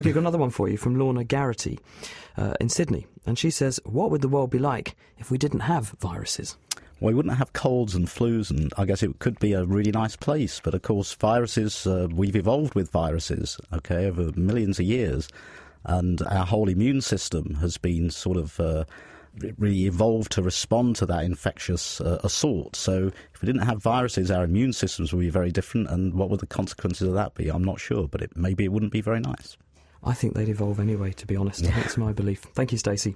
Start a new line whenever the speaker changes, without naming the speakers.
We've got another one for you from Lorna Garrity in Sydney. And she says, what would the world be like if we didn't have viruses?
Well, we wouldn't have colds and flus, and I guess it could be a really nice place. But, of course, viruses, we've evolved with viruses, okay, over millions of years. And our whole immune system has been sort of really evolved to respond to that infectious assault. So if we didn't have viruses, our immune systems would be very different. And what would the consequences of that be? I'm not sure, but maybe it wouldn't be very nice.
I think they'd evolve anyway, to be honest. That's my belief. Thank you, Stacey.